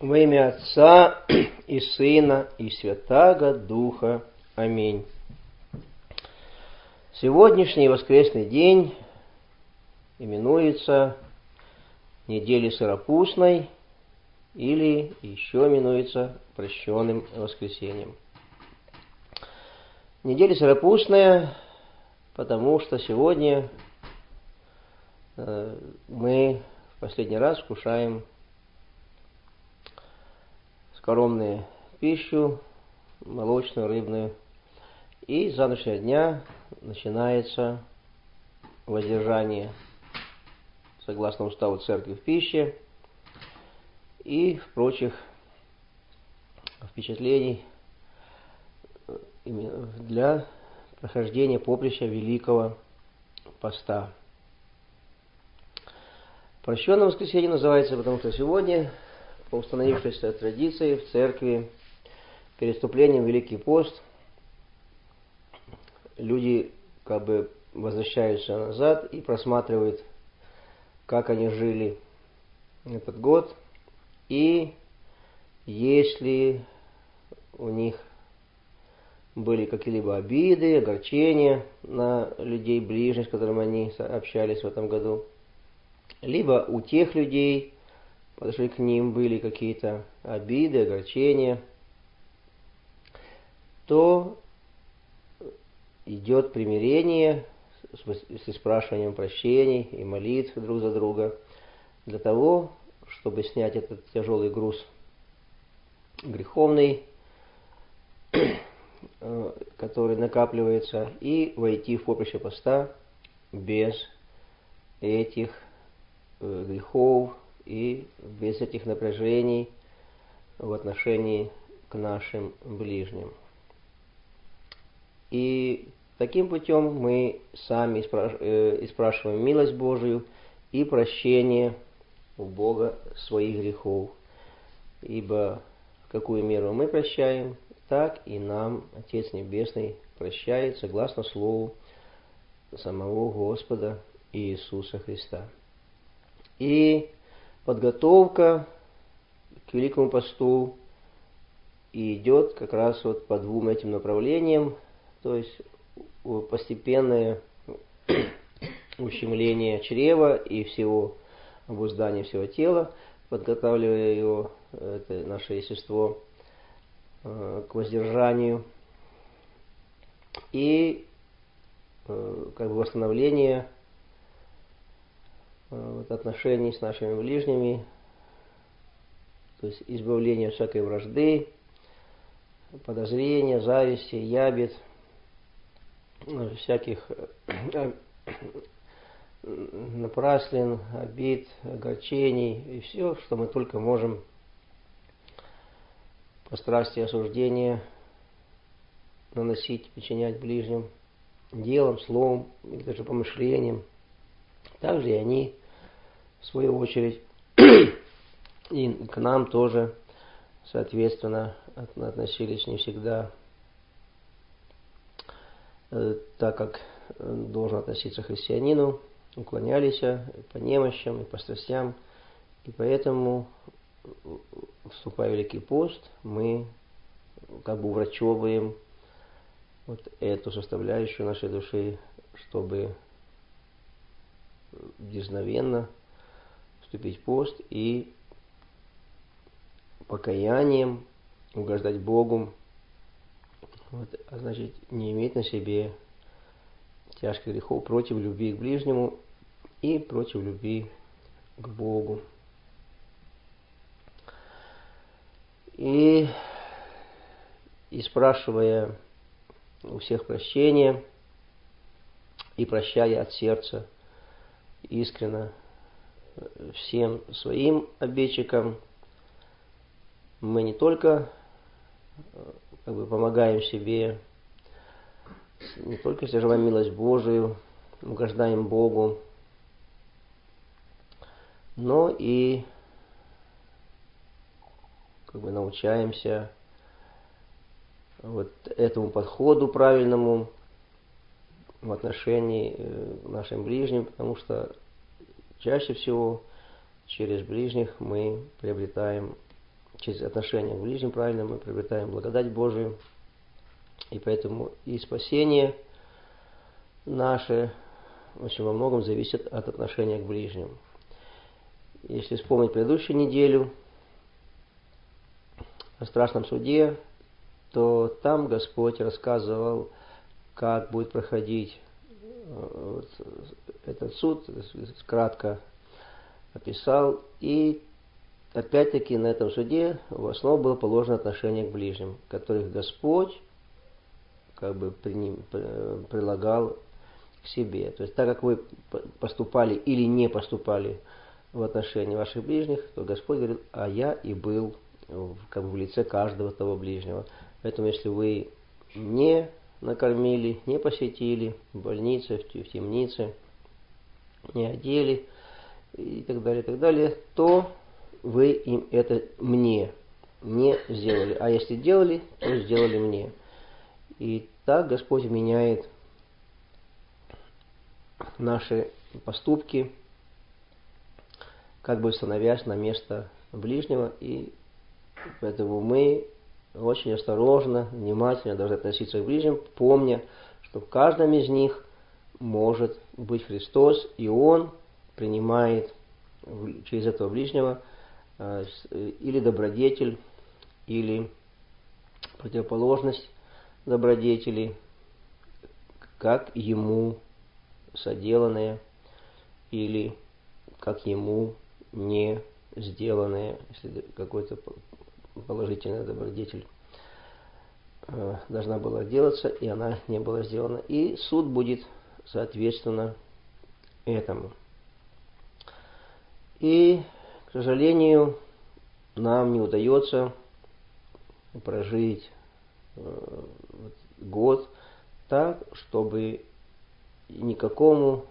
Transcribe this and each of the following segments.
Во имя Отца и Сына и Святаго Духа. Аминь. Сегодняшний воскресный день именуется неделей Сыропустной или еще именуется Прощенным воскресеньем. Неделя Сыропустная, потому что сегодня мы в последний раз вкушаем скоромную пищу, молочную, рыбную. И с завтрашнего дня начинается воздержание, согласно уставу Церкви, в пище и в прочих впечатлений для прохождения поприща Великого Поста. Прощенное воскресенье называется, потому что сегодня, по установившейся традиции в церкви, перед вступлением в Великий пост люди как бы возвращаются назад и просматривают, как они жили этот год, и если у них были какие-либо обиды, огорчения на людей ближних, с которыми они общались в этом году, либо у тех людей, подошли к ним, были какие-то обиды, огорчения, то идет примирение с спрашиванием прощений и молитв друг за друга, для того, чтобы снять этот тяжелый груз греховный, который накапливается, и войти в поприще поста без этих грехов и без этих напряжений в отношении к нашим ближним. И таким путем мы сами спрашиваем милость Божию и прощение у Бога своих грехов. Ибо в какую меру мы прощаем, так и нам Отец Небесный прощает, согласно Слову самого Господа Иисуса Христа. И подготовка к Великому Посту идет как раз вот по двум этим направлениям, то есть постепенное ущемление чрева и всего обуздания всего тела, подготавливая его, это наше естество, к воздержанию, и как бы восстановление отношений с нашими ближними, то есть избавление от всякой вражды, подозрения, зависти, ябед, всяких напраслин, обид, огорчений и все, что мы только можем по страсти осуждения наносить, причинять ближним делом, словом или даже помышлением. Также и они, в свою очередь, и к нам тоже, соответственно, относились не всегда так, как должен относиться христианину, уклонялись по немощам и по страстям. И поэтому, вступая в Великий пост, мы как бы уврачевываем вот эту составляющую нашей души, чтобы дерзновенно вступить в пост и покаянием угождать Богу, а значит не иметь на себе тяжких грехов против любви к ближнему и против любви к Богу. И спрашивая у всех прощения и прощая от сердца искренно всем своим обидчикам, мы не только как бы помогаем себе, не только стяживаем милость Божию, угождаем Богу, но и как бы научаемся вот этому подходу правильному в отношении к нашим ближним, потому что чаще всего через ближних мы приобретаем через отношение к ближним правильно мы приобретаем благодать Божию. И поэтому и спасение наше очень во многом зависит от отношения к ближним. Если вспомнить предыдущую неделю о страшном суде, то там Господь рассказывал, как будет проходить этот суд, кратко описал. И опять-таки на этом суде в основу было положено отношение к ближним, которых Господь как бы прилагал к себе. То есть так как вы поступали или не поступали в отношении ваших ближних, то Господь говорит, а я и был как бы в лице каждого того ближнего. Поэтому если вы не накормили, не посетили в больнице, в темнице, не одели и так далее, то вы им это мне не сделали. А если делали, то сделали мне. И так Господь меняет наши поступки, как бы становясь на место ближнего, и поэтому мы очень осторожно, внимательно должны относиться к ближним, помня, что в каждом из них может быть Христос, и Он принимает через этого ближнего или добродетель, или противоположность добродетели, как Ему соделанное, или как Ему не сделанное, если какой-то положительная добродетель должна была делаться, и она не была сделана. И суд будет соответственно этому. И, к сожалению, нам не удается прожить год так, чтобы никакому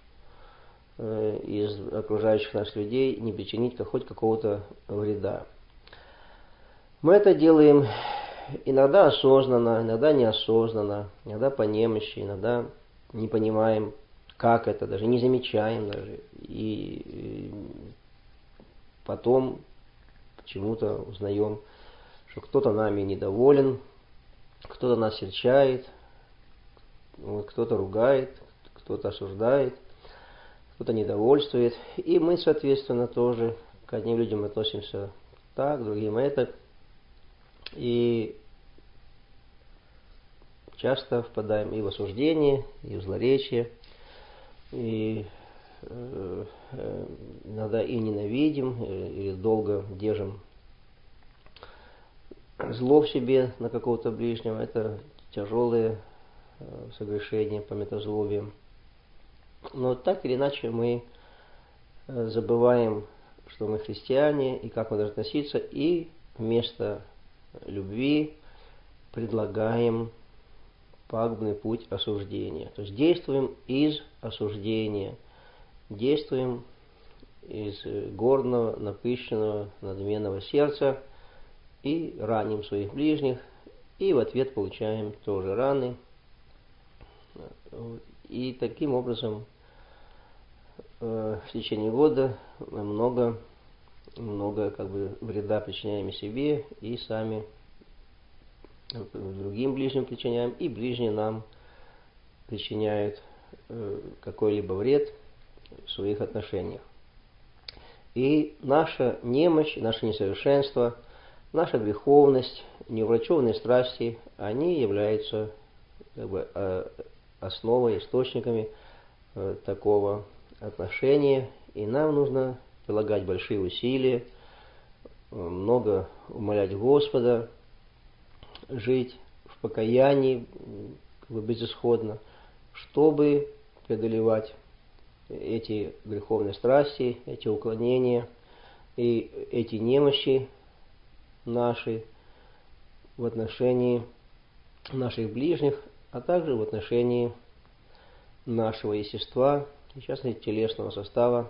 из окружающих нас людей не причинить хоть какого-то вреда. Мы это делаем иногда осознанно, иногда неосознанно, иногда по немощи, иногда не понимаем, как это, даже не замечаем даже. И потом почему-то узнаем, что кто-то нами недоволен, кто-то нас серчает, кто-то ругает, кто-то осуждает, кто-то недовольствует. И мы, соответственно, тоже к одним людям относимся так, к другим это. И часто впадаем и в осуждение, и в злоречие, и иногда и ненавидим, или долго держим зло в себе на какого-то ближнего. Это тяжелые согрешения по метазлобиям. Но так или иначе мы забываем, что мы христиане, и как мы должны относиться, и вместо любви предлагаем пагубный путь осуждения. То есть действуем из осуждения, действуем из гордого, напыщенного, надменного сердца и раним своих ближних, и в ответ получаем тоже раны. И таким образом в течение года мы много как бы вреда причиняем себе и сами другим ближним причиняем, и ближние нам причиняют какой-либо вред в своих отношениях. И наша немощь, наше несовершенство, наша греховность, неуврачеванные страсти, они являются как бы основой, источниками такого отношения. И нам нужно прилагать большие усилия, много умолять Господа, жить в покаянии, как бы безысходно, чтобы преодолевать эти греховные страсти, эти уклонения и эти немощи наши в отношении наших ближних, а также в отношении нашего естества, в частности телесного состава,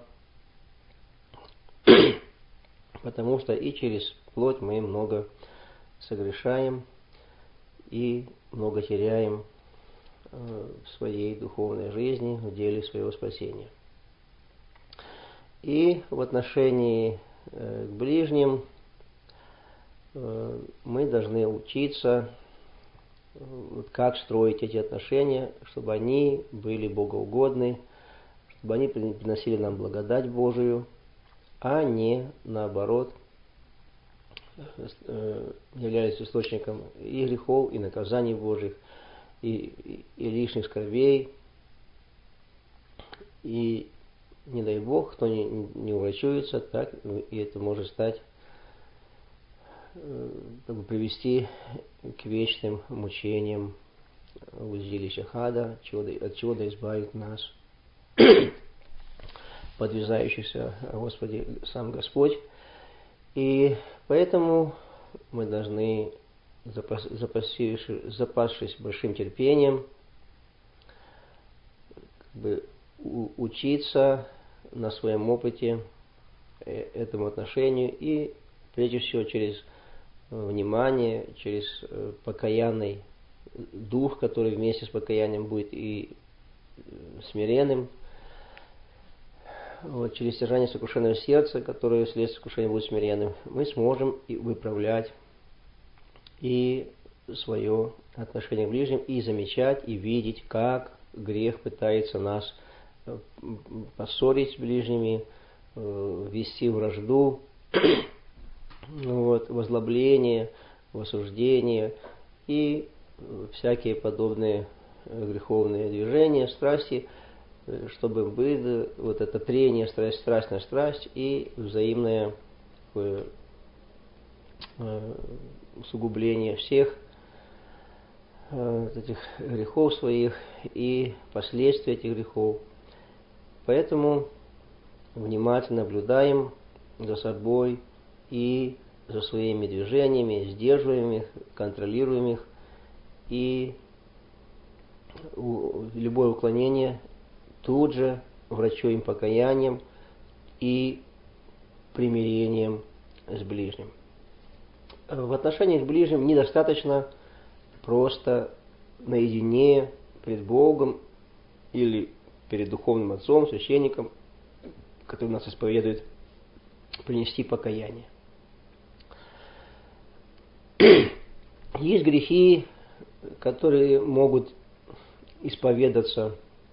потому что и через плоть мы много согрешаем и много теряем в своей духовной жизни, в деле своего спасения. И в отношении к ближним мы должны учиться, как строить эти отношения, чтобы они были богоугодны, чтобы они приносили нам благодать Божию, а не наоборот являлись источником и грехов, и наказаний Божьих, и лишних скорбей. И не дай Бог, кто не уврачуется, так и это может стать, привести к вечным мучениям в узилищах ада, от чего да избавит нас, подвязающихся о Господе сам Господь. И поэтому мы должны, запасшись большим терпением, учиться на своем опыте этому отношению и прежде всего через внимание, через покаянный дух, который вместе с покаянием будет и смиренным, через стяжание сокрушенного сердца, которое вследствие сокрушения будет смиренным, мы сможем и выправлять и свое отношение к ближним, и замечать, и видеть, как грех пытается нас поссорить с ближними, ввести в вражду, в озлобление, в осуждение и всякие подобные греховные движения, страсти, чтобы было вот это трение, страсть на страсть и взаимное усугубление всех этих грехов своих и последствий этих грехов. Поэтому внимательно наблюдаем за собой и за своими движениями, сдерживаем их, контролируем их, и любое уклонение тут же врачуем покаянием и примирением с ближним. В отношениях с ближним недостаточно просто наедине пред Богом или перед духовным отцом, священником, который нас исповедует, принести покаяние. Есть грехи, которые могут исповедаться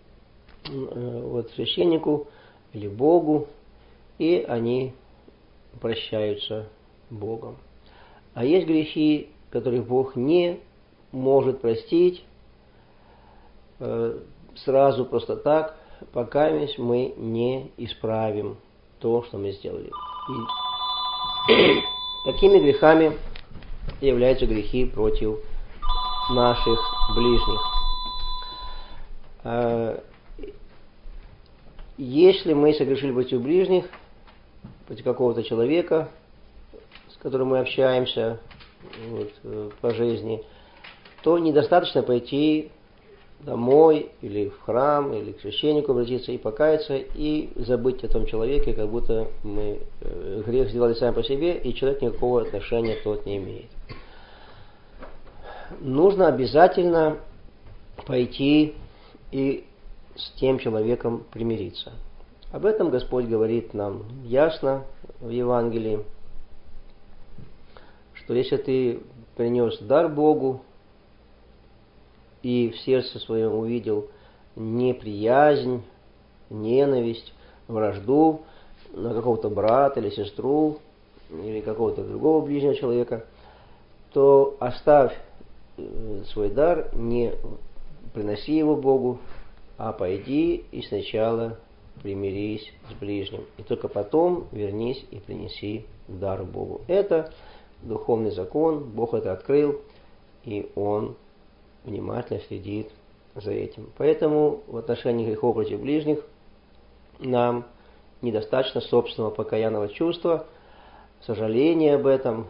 священнику или Богу, и они прощаются Богом. А есть грехи, которых Бог не может простить сразу просто так, пока мы не исправим то, что мы сделали. И такими грехами являются грехи против наших ближних. Если мы согрешили против ближних, против какого-то человека, с которым мы общаемся по жизни, то недостаточно пойти домой или в храм, или к священнику обратиться и покаяться, и забыть о том человеке, как будто мы грех сделали сами по себе, и человек никакого отношения тот не имеет. Нужно обязательно пойти и с тем человеком примириться. Об этом Господь говорит нам ясно в Евангелии, что если ты принес дар Богу и в сердце своем увидел неприязнь, ненависть, вражду на какого-то брата или сестру или какого-то другого ближнего человека, то оставь свой дар, не приноси его Богу, а пойди и сначала примирись с ближним. И только потом вернись и принеси дар Богу. Это духовный закон, Бог это открыл, и Он внимательно следит за этим. Поэтому в отношении грехов против ближних нам недостаточно собственного покаянного чувства, сожаления об этом,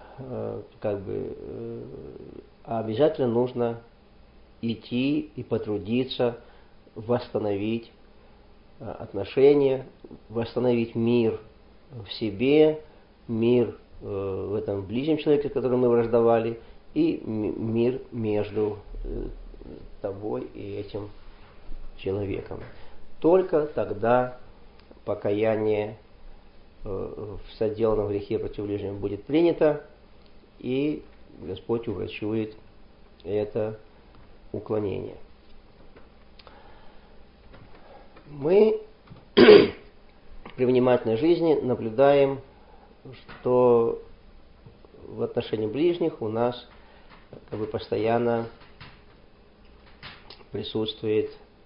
а обязательно нужно идти и потрудиться восстановить отношения, восстановить мир в себе, мир в этом ближнем человеке, с которым мы враждовали, и мир между тобой и этим человеком. Только тогда покаяние в соделанном грехе против ближнего будет принято, и Господь уврачует это уклонение. Мы при внимательной жизни наблюдаем, что в отношении ближних у нас постоянно присутствует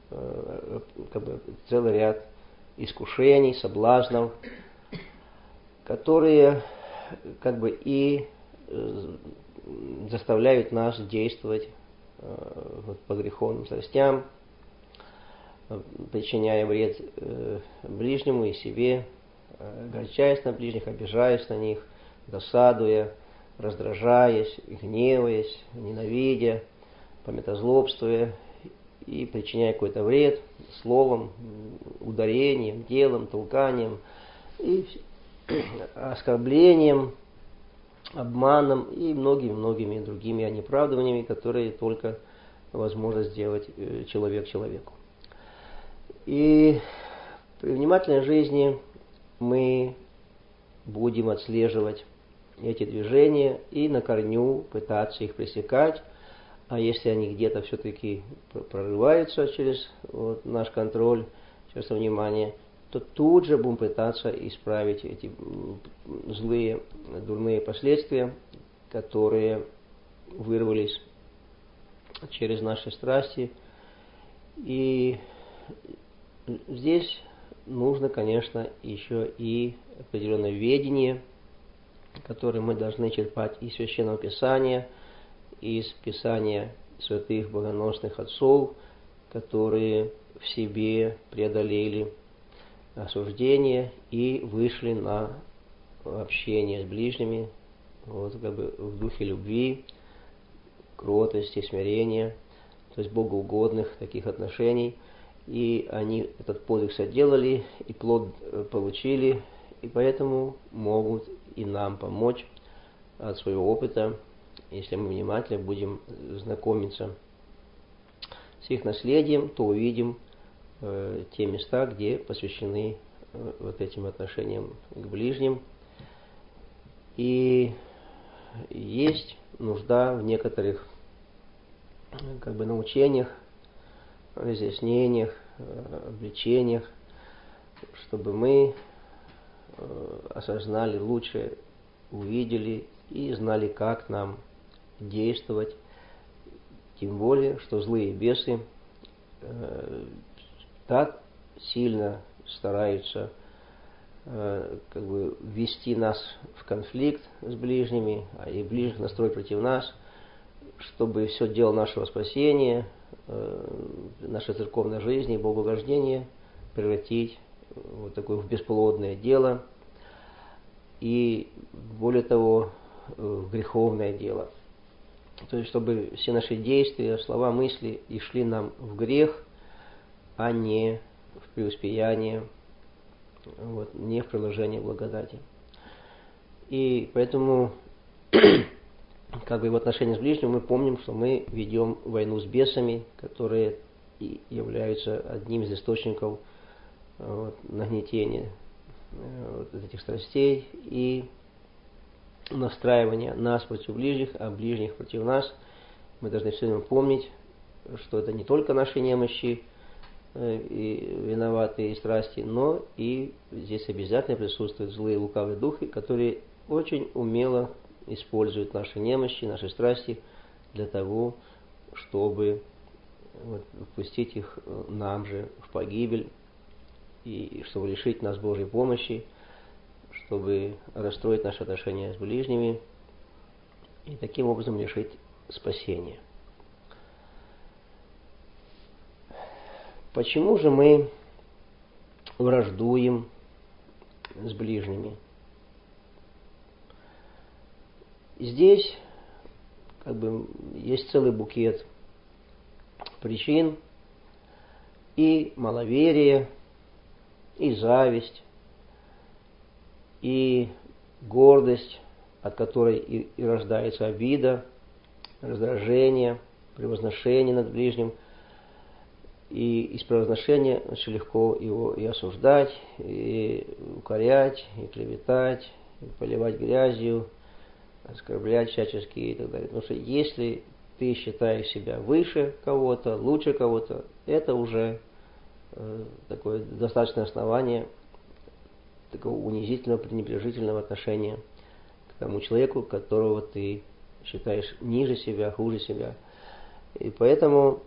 целый ряд искушений, соблазнов, которые и заставляют нас действовать по греховным страстям, причиняя вред ближнему и себе, огорчаясь на ближних, обижаясь на них, досадуя, раздражаясь, гневаясь, ненавидя, памятозлобствуя и причиняя какой-то вред словом, ударением, делом, толканием, и оскорблением, обманом и многими-многими другими неправдываниями, которые только возможно сделать человек человеку. И при внимательной жизни мы будем отслеживать эти движения и на корню пытаться их пресекать, а если они где-то все-таки прорываются через наш контроль, через внимание, то тут же будем пытаться исправить эти злые, дурные последствия, которые вырвались через наши страсти. И здесь нужно, конечно, еще и определенное ведение, которое мы должны черпать из Священного Писания, из Писания святых богоносных отцов, которые в себе преодолели осуждение и вышли на общение с ближними в духе любви, кротости, смирения, то есть богоугодных таких отношений. И они этот подвиг соделали, и плод получили, и поэтому могут и нам помочь от своего опыта, если мы внимательно будем знакомиться с их наследием, то увидим те места, где посвящены этим отношениям к ближним. И есть нужда в некоторых научениях, разъяснениях, обличениях, чтобы мы осознали лучше, увидели и знали, как нам действовать. Тем более, что злые бесы так сильно стараются ввести нас в конфликт с ближними, и ближних настроить против нас, чтобы все дело нашего спасения, нашей церковной жизни, богоугождения превратить в бесплодное дело и, более того, в греховное дело. То есть, чтобы все наши действия, слова, мысли и шли нам в грех, а не в преуспеяние, не в приложение благодати. И поэтому в отношении с ближним мы помним, что мы ведем войну с бесами, которые и являются одним из источников нагнетения этих страстей и настраивания нас против ближних, а ближних против нас. Мы должны все время помнить, что это не только наши немощи и виноватые страсти, но и здесь обязательно присутствуют злые лукавые духи, которые очень умело используют наши немощи, наши страсти для того, чтобы впустить их нам же в погибель, и чтобы лишить нас Божьей помощи, чтобы расстроить наши отношения с ближними и таким образом лишить спасения. Почему же мы враждуем с ближними? Здесь есть целый букет причин: и маловерие, и зависть, и гордость, от которой и рождается обида, раздражение, превозношение над ближним. И из превозношения очень легко его и осуждать, и укорять, и клеветать, и поливать грязью, оскорблять всячески и так далее. Потому что если ты считаешь себя выше кого-то, лучше кого-то, это уже такое достаточное основание такого унизительного, пренебрежительного отношения к тому человеку, которого ты считаешь ниже себя, хуже себя. И поэтому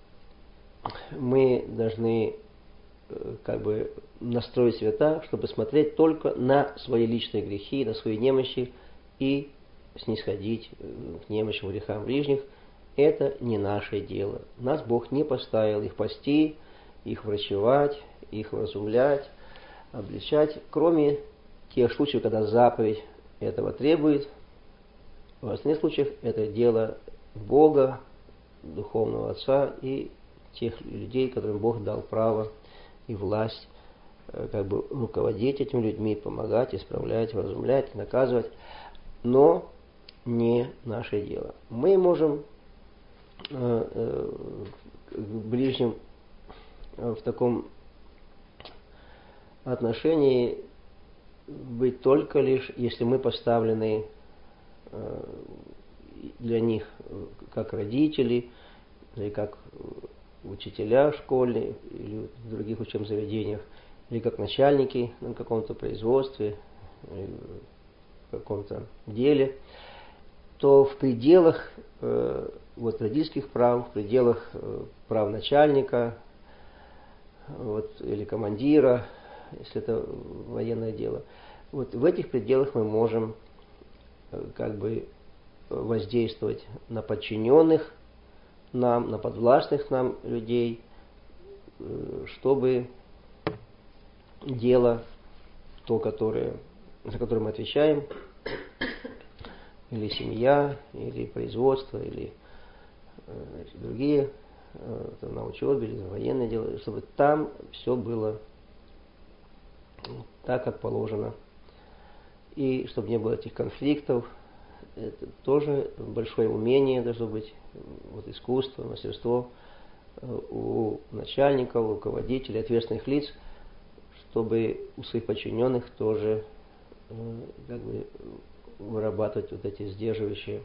мы должны настроить себя так, чтобы смотреть только на свои личные грехи, на свои немощи и снисходить к немощам, грехам ближних. Это не наше дело. Нас Бог не поставил их пасти, их врачевать, их вразумлять, обличать, кроме тех случаев, когда заповедь этого требует. В остальных случаях это дело Бога, Духовного Отца и тех людей, которым Бог дал право и власть руководить этими людьми, помогать, исправлять, вразумлять, наказывать, но не наше дело. Мы можем к ближним в таком отношении быть только лишь, если мы поставлены для них как родители, или как учителя в школе, или в других учебных заведениях, или как начальники на каком-то производстве, или в каком-то деле, то в пределах родительских прав, в пределах прав начальника или командира, если это военное дело, в этих пределах мы можем воздействовать на подчиненных нам, на подвластных нам людей, чтобы дело, за которое мы отвечаем, или семья, или производство, или другие, на учебе, или на военное дело, чтобы там все было так, как положено. И чтобы не было этих конфликтов. Это тоже большое умение должно быть, искусство, мастерство у начальников, у руководителей, ответственных лиц, чтобы у своих подчиненных тоже вырабатывать эти сдерживающие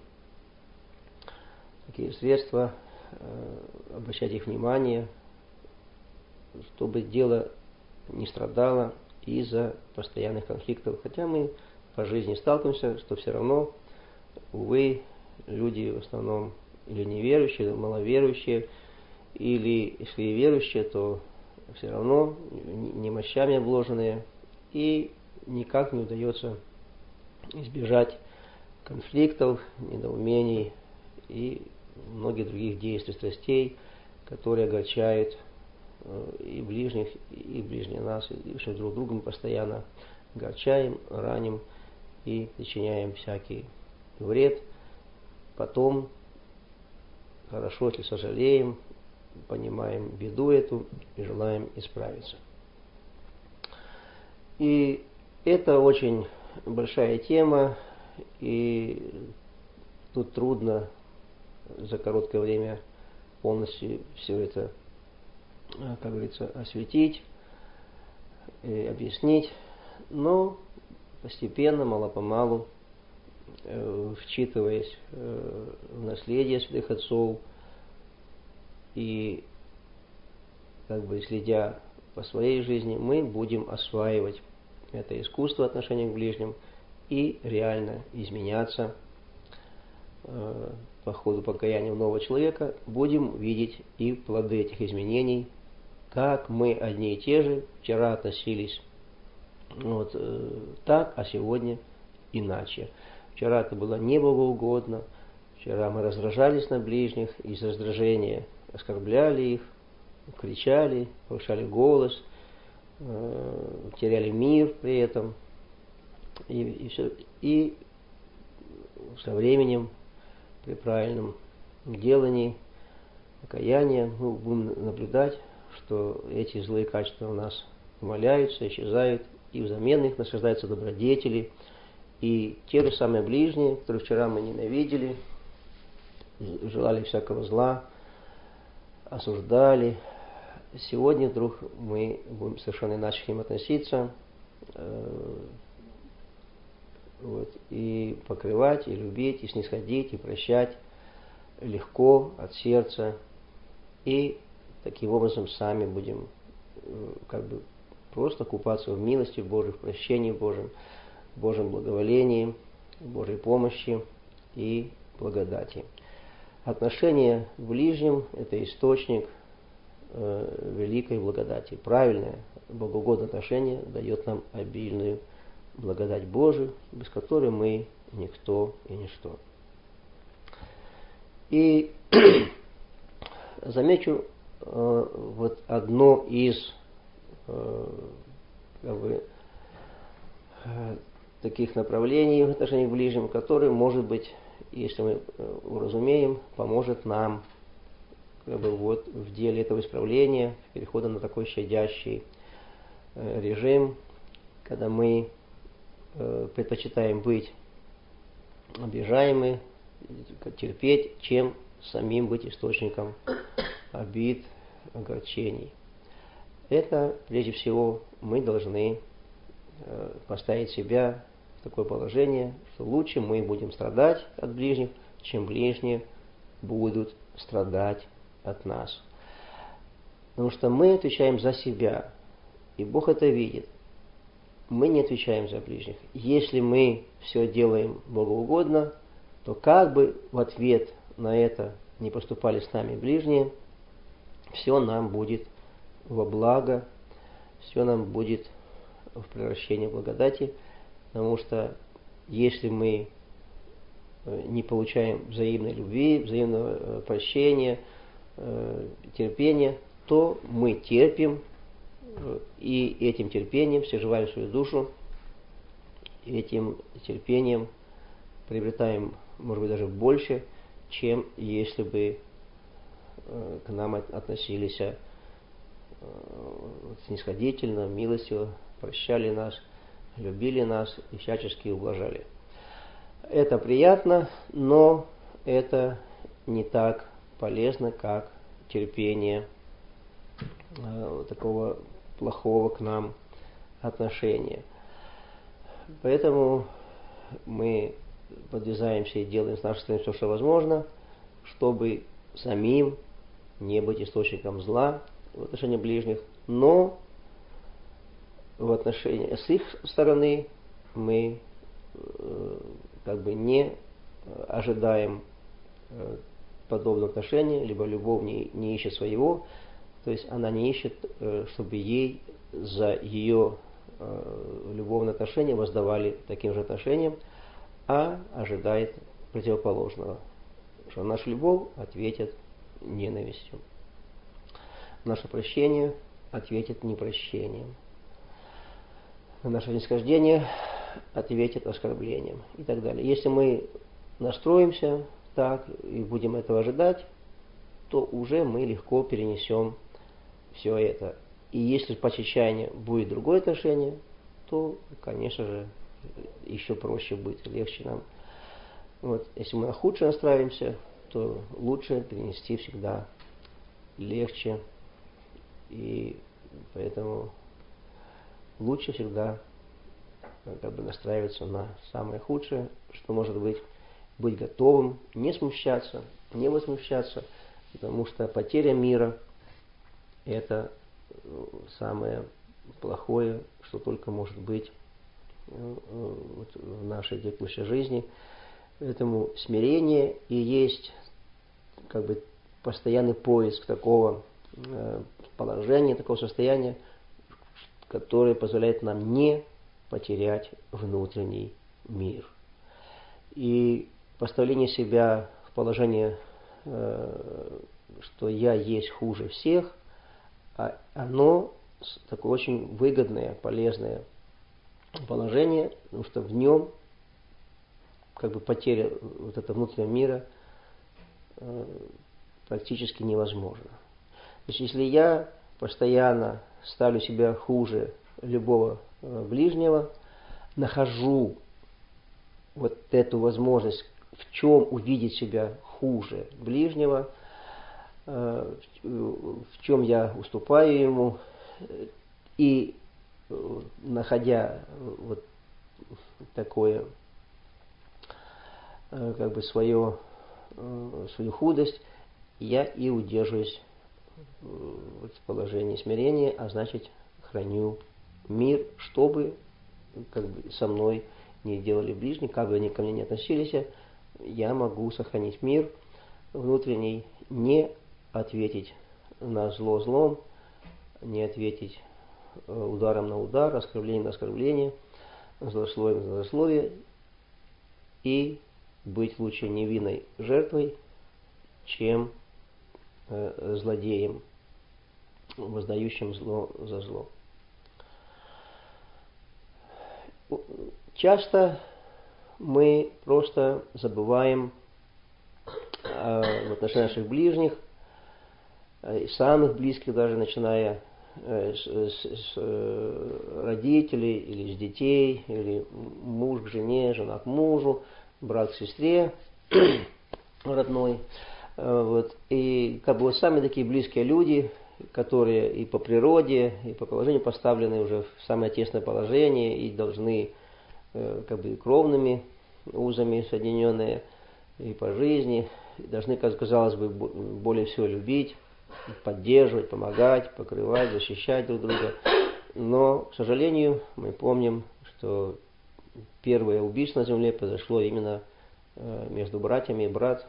такие средства, обращать их внимание, чтобы дело не страдало из-за постоянных конфликтов. Хотя мы по жизни сталкиваемся, что все равно, увы, люди в основном или неверующие, или маловерующие, или если и верующие, то все равно немощами обложенные, и никак не удается избежать конфликтов, недоумений и многих других действий, страстей, которые огорчают и ближних, и ближних нас, и что друг друга мы постоянно огорчаем, раним и причиняем всякий вред. Потом, хорошо, если сожалеем, понимаем беду эту и желаем исправиться. И это очень большая тема, и тут трудно за короткое время полностью все это, как говорится, осветить и объяснить, но постепенно, мало-помалу, вчитываясь в наследие святых отцов и следя по своей жизни, мы будем осваивать это искусство отношения к ближним и реально изменяться по ходу покаяния нового человека. Будем видеть и плоды этих изменений, как мы одни и те же вчера относились так, а сегодня иначе. Вчера это было не богоугодно, вчера мы раздражались на ближних, из раздражения оскорбляли их, кричали, повышали голос, теряли мир при этом. И со временем, при правильном делании, покаяния, мы будем наблюдать, что эти злые качества у нас умаляются, исчезают, и взамен их насаждаются добродетели. И те же самые ближние, которые вчера мы ненавидели, желали всякого зла, осуждали, сегодня вдруг мы будем совершенно иначе к ним относиться, Вот, и покрывать, и любить, и снисходить, и прощать легко, от сердца. И таким образом сами будем как бы просто купаться в милости Божией, в прощении Божьем, в Божьем благоволении, в Божьей помощи и благодати. Отношение к ближним – это источник великой благодати. Правильное, богоугодное отношение дает нам обильную благодать Божию, без которой мы никто и ничто. И замечу вот одно из таких направлений в отношении к ближним, которое, может быть, если мы уразумеем, поможет нам вот в деле этого исправления, перехода на такой щадящий режим, когда мы предпочитаем быть обижаемы, терпеть, чем самим быть источником обид, огорчений. Это, прежде всего, мы должны поставить себя в такое положение, что лучше мы будем страдать от ближних, чем ближние будут страдать от нас. Потому что мы отвечаем за себя, и Бог это видит. Мы не отвечаем за ближних. Если мы все делаем богоугодно, то как бы в ответ на это не поступали с нами ближние, все нам будет во благо, все нам будет в превращении благодати, потому что если мы не получаем взаимной любви, взаимного прощения, терпения, то мы терпим, и этим терпением соживаем свою душу, этим терпением приобретаем, может быть, даже больше, чем если бы к нам относились снисходительно, милостиво, прощали нас, любили нас и всячески ублажали. Это приятно, но это не так полезно, как терпение такого плохого к нам отношения. Поэтому мы подвязаемся и делаем с нашей стороны все, что возможно, чтобы самим не быть источником зла в отношении ближних, но в отношении с их стороны мы как бы не ожидаем подобного отношения, либо любовь не ищет своего, то есть она не ищет, чтобы ей за ее любовное отношение воздавали таким же отношением, а ожидает противоположного, что наша любовь ответит ненавистью, наше прощение ответит непрощением, наше нисхождение ответит оскорблением и так далее. Если мы настроимся так и будем этого ожидать, то уже мы легко перенесем все это. И если по чечаянию будет другое отношение, то, конечно же, еще проще будет, легче нам. Вот. Если мы на худшее настраиваемся, то лучше перенести всегда легче. И поэтому лучше всегда как бы настраиваться на самое худшее, что может быть готовым, не смущаться, не возмущаться, потому что потеря мира – это самое плохое, что только может быть в нашей текущей жизни. Поэтому смирение и есть как бы постоянный поиск такого положения, такого состояния, которое позволяет нам не потерять внутренний мир. И поставление себя в положение, что я есть хуже всех, оно такое очень выгодное, полезное положение, потому что в нем как бы потеря вот этого внутреннего мира практически невозможна. То есть если я постоянно ставлю себя хуже любого ближнего, нахожу вот эту возможность, в чем увидеть себя хуже ближнего, в чем я уступаю ему, и находя вот такое как бы свою худость, я и удерживаюсь в положении смирения, а значит храню мир, чтобы как бы со мной не делали ближние, как бы они ко мне не относились, я могу сохранить мир внутренний, не ответить на зло злом, не ответить ударом на удар, оскорблением на оскорбление, злословием на злословие, и быть лучше невинной жертвой, чем злодеем, воздающим зло за зло. Часто мы просто забываем в отношении наших ближних, самых близких, даже начиная с родителей или с детей, или муж к жене, жена к мужу, брат к сестре родной. Вот. И как бы вот самые такие близкие люди, которые и по природе, и по положению поставлены уже в самое тесное положение и должны как бы кровными узами соединенные и по жизни, должны, казалось бы, более всего любить, поддерживать, помогать, покрывать, защищать друг друга. Но, к сожалению, мы помним, что первое убийство на земле произошло именно между братьями. Брат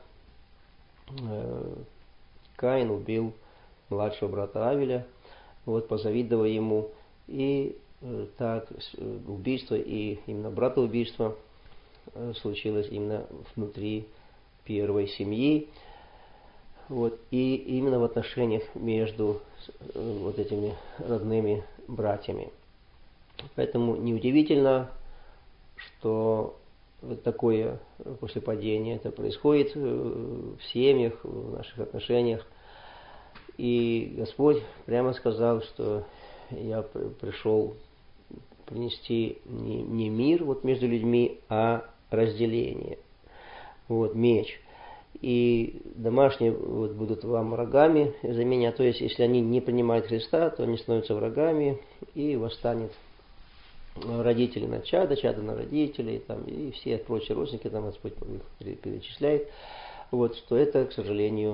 Каин убил младшего брата Авеля, вот, позавидовав ему. И так убийство и именно братоубийство случилось именно внутри первой семьи. Вот, и именно в отношениях между вот этими родными братьями. Поэтому неудивительно, что такое после падения это происходит в семьях, в наших отношениях. И Господь прямо сказал, что я пришел принести не мир вот между людьми, а разделение. Вот, меч. И домашние вот будут вам врагами за меня. То есть, если они не принимают Христа, то они становятся врагами, и восстанет родители на чада, чада на родителей, там, и все прочие родственники, там Господь их перечисляет. Вот, что это, к сожалению,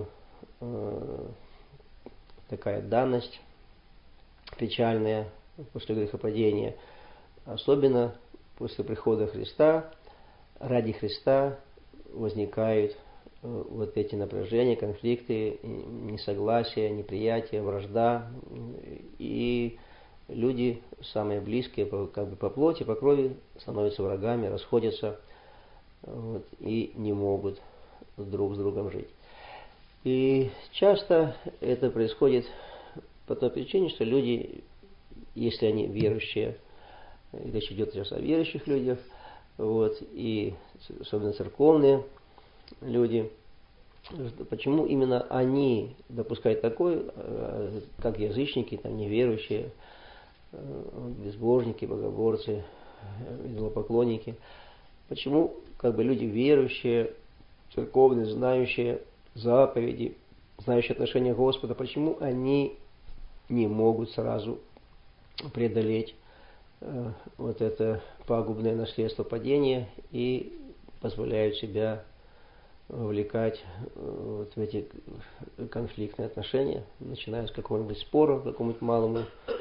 такая данность печальная после грехопадения. Особенно после прихода Христа, ради Христа возникают вот эти напряжения, конфликты, несогласия, неприятие, вражда. И люди, самые близкие как бы по плоти, по крови, становятся врагами, расходятся вот, и не могут друг с другом жить. И часто это происходит по той причине, что люди, если они верующие, речь идет сейчас о верующих людях, вот, и особенно церковные люди, почему именно они допускают такое, как язычники, там, неверующие, безбожники, богоборцы, идолопоклонники, почему как бы люди верующие, церковные, знающие заповеди, знающие отношения Господа, почему они не могут сразу преодолеть вот это пагубное наследство падения и позволяют себя вовлекать вот в эти конфликтные отношения, начиная с какого-нибудь спора, какому-нибудь малому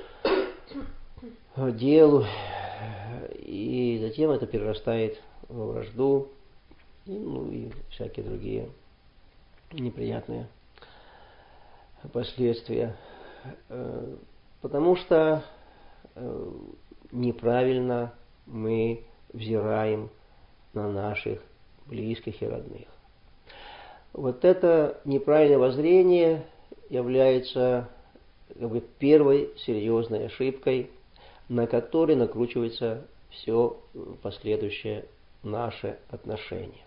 делу, и затем это перерастает во вражду, и всякие другие неприятные последствия. Потому что неправильно мы взираем на наших близких и родных. Вот это неправильное воззрение является как бы первой серьезной ошибкой, на которой накручивается все последующее наше отношение.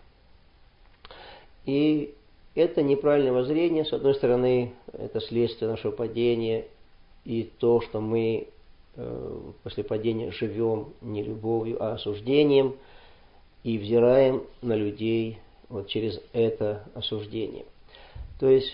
И это неправильное воззрение, с одной стороны, это следствие нашего падения и то, что мы после падения живем не любовью, а осуждением и взираем на людей вот через это осуждение. То есть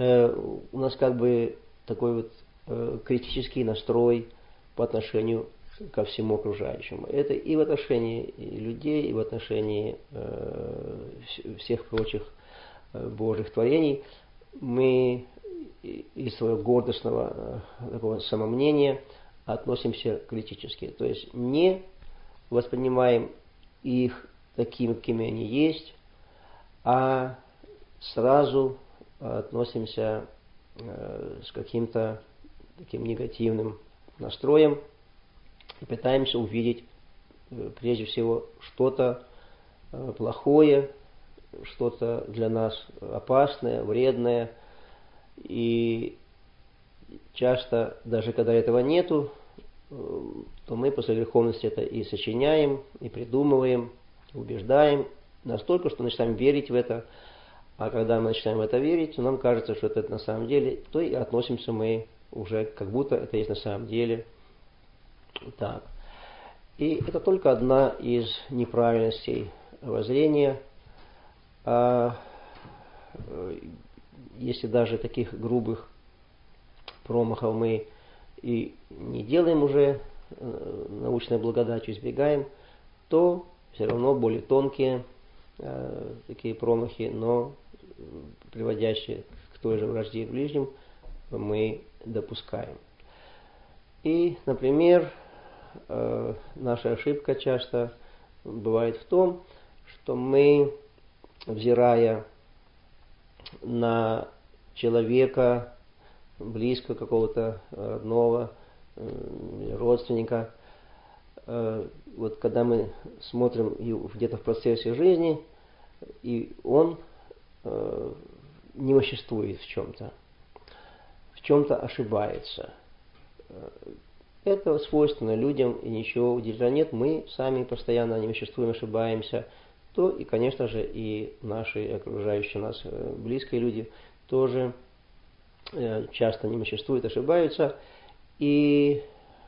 у нас как бы такой вот критический настрой по отношению ко всему окружающему. Это и в отношении людей, и в отношении всех прочих Божьих творений. Мы из своего гордостного такого самомнения относимся критически. То есть не воспринимаем их такими, какими они есть, а сразу относимся с каким-то таким негативным настроем и пытаемся увидеть прежде всего что-то плохое, что-то для нас опасное, вредное. И часто, даже когда этого нету, то мы после греховности это и сочиняем, и придумываем, убеждаем, настолько, что начинаем верить в это. А когда мы начинаем в это верить, то нам кажется, что это на самом деле, то и относимся мы уже как будто это есть на самом деле так. И это только одна из неправильностей воззрения. Если даже таких грубых промахов мы и не делаем уже, научной благодатью избегаем, то все равно более тонкие такие промахи, но приводящие к той же вражде в ближнем, мы допускаем. И, например, наша ошибка часто бывает в том, что мы, взирая на человека, близкого какого-то родного, родственника, вот когда мы смотрим где-то в процессе жизни, и он невеществует в чем-то ошибается. Это свойственно людям, и ничего удивительного нет. Мы сами постоянно невеществуем, ошибаемся. То и, конечно же, и наши окружающие нас близкие люди тоже часто невеществуют, ошибаются. И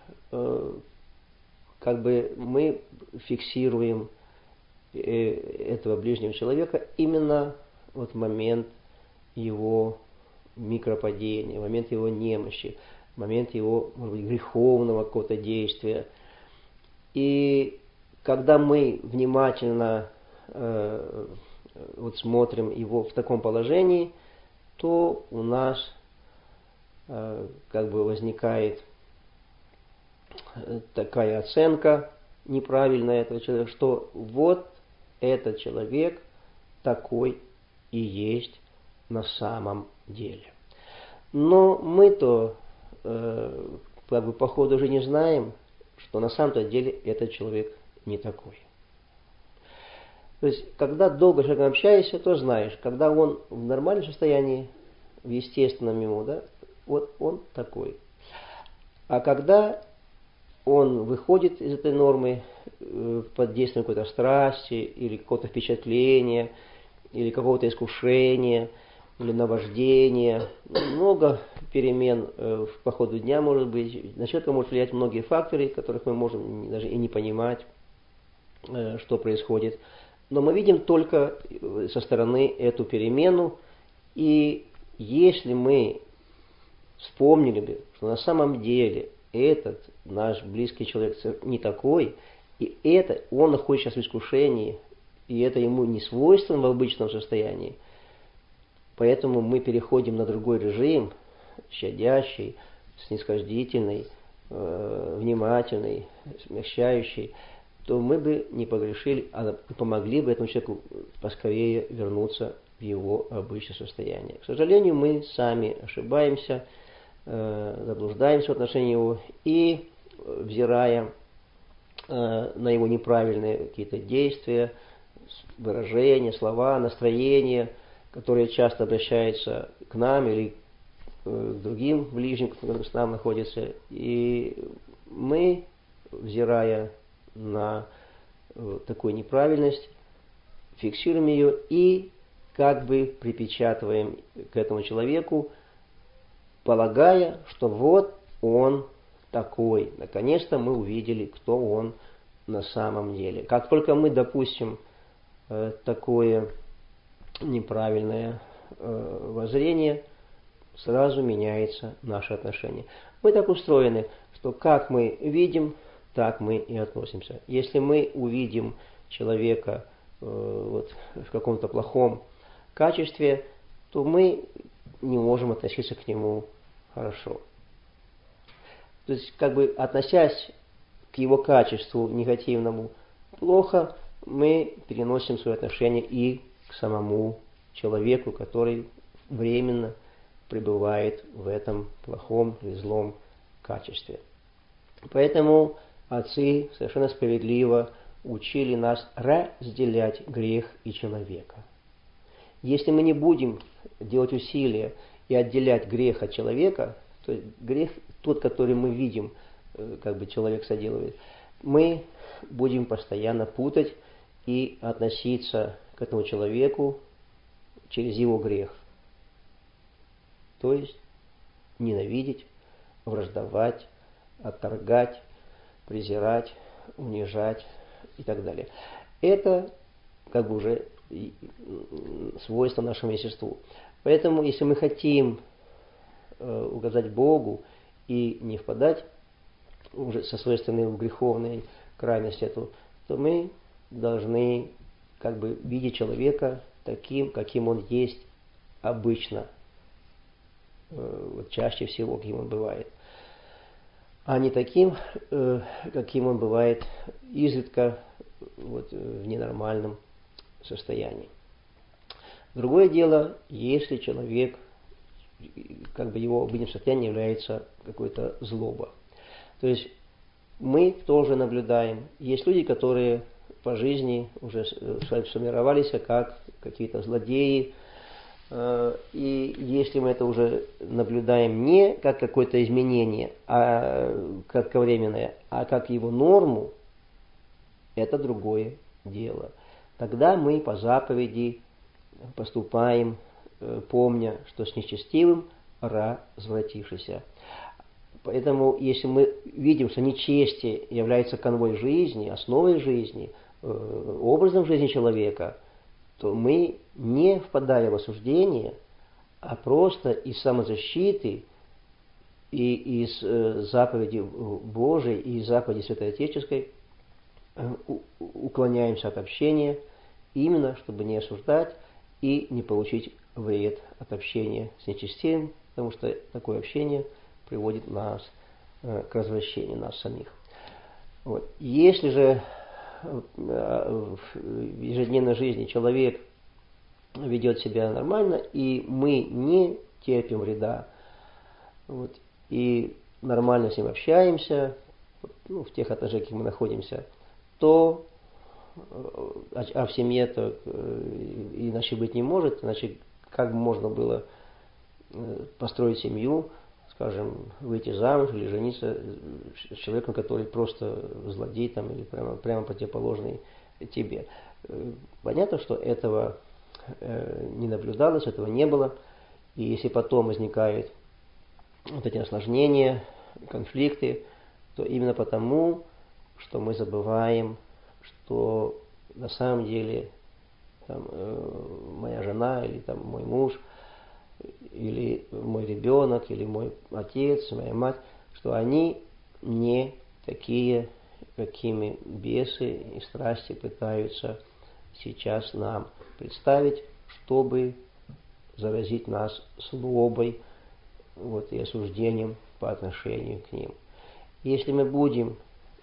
как бы мы фиксируем этого ближнего человека именно вот в момент его микропадения, в момент его немощи, в момент его, может быть, греховного какого-то действия. И когда мы внимательно вот смотрим его в таком положении, то у нас как бы возникает такая оценка неправильная этого человека, что вот этот человек такой и есть на самом деле. Но мы-то как бы по ходу уже не знаем, что на самом-то деле этот человек не такой. То есть, когда долго с человеком общаешься, то знаешь, когда он в нормальном состоянии, в естественном ему, да, вот он такой. А когда он выходит из этой нормы под действием какой-то страсти, или какого-то впечатления, или какого-то искушения, или наваждения, много перемен по ходу дня может быть. На человека может влиять многие факторы, которых мы можем даже и не понимать, что происходит. Но мы видим только со стороны эту перемену, и если мы вспомнили бы, что на самом деле этот наш близкий человек не такой, и это он находится сейчас в искушении, и это ему не свойственно в обычном состоянии, поэтому мы переходим на другой режим, щадящий, снисхождительный, внимательный, смягчающий, то мы бы не погрешили, а помогли бы этому человеку поскорее вернуться в его обычное состояние. К сожалению, мы сами ошибаемся, заблуждаемся в отношении его, и, взирая на его неправильные какие-то действия, выражения, слова, настроения, которые часто обращаются к нам или к другим ближним, которые с нами находятся, и мы, взирая на такую неправильность, фиксируем ее и как бы припечатываем к этому человеку, полагая, что вот он такой. Наконец-то мы увидели, кто он на самом деле. Как только мы допустим такое неправильное воззрение, сразу меняется наше отношение. Мы так устроены, что как мы видим так мы и относимся. Если мы увидим человека вот, в каком-то плохом качестве, то мы не можем относиться к нему хорошо. То есть, как бы относясь к его качеству негативному плохо, мы переносим свои отношения и к самому человеку, который временно пребывает в этом плохом или злом качестве. Поэтому отцы совершенно справедливо учили нас разделять грех и человека. Если мы не будем делать усилия и отделять грех от человека, то есть грех тот, который мы видим, как бы человек соделывает, мы будем постоянно путать и относиться к этому человеку через его грех. То есть ненавидеть, враждовать, отторгать, презирать, унижать и так далее. Это как бы уже свойство нашему естеству. Поэтому, если мы хотим угодать Богу и не впадать уже со своей стороны в греховную крайность эту, то мы должны как бы видеть человека таким, каким он есть обычно, вот чаще всего, каким он бывает, а не таким, каким он бывает изредка вот, в ненормальном состоянии. Другое дело, если человек, как бы его обычным состоянием является какой-то злоба. То есть мы тоже наблюдаем, есть люди, которые по жизни уже сформировались как какие-то злодеи, и если мы это уже наблюдаем не как какое-то изменение, а кратковременное, а как его норму, это другое дело. Тогда мы по заповеди поступаем, помня, что с нечестивым развратившийся. Поэтому, если мы видим, что нечестие является канвой жизни, основой жизни, образом жизни человека, то мы, не впадая в осуждение, а просто из самозащиты и из заповеди Божией и из заповеди Святоотеческой уклоняемся от общения, именно чтобы не осуждать и не получить вред от общения с нечестивым, потому что такое общение приводит нас к развращению нас самих. Вот. Если же в ежедневной жизни человек ведет себя нормально, и мы не терпим вреда, вот, и нормально с ним общаемся, в тех отношениях, в каких мы находимся, то в семье-то иначе быть не может, иначе как можно было построить семью, скажем, выйти замуж или жениться с человеком, который просто злодей там, или прямо противоположный тебе. Понятно, что этого не наблюдалось, этого не было. И если потом возникают вот эти осложнения, конфликты, то именно потому, что мы забываем, что на самом деле там, моя жена или там, мой муж или мой ребенок, или мой отец, моя мать, что они не такие, какими бесы и страсти пытаются сейчас нам представить, чтобы заразить нас злобой вот, и осуждением по отношению к ним. Если мы будем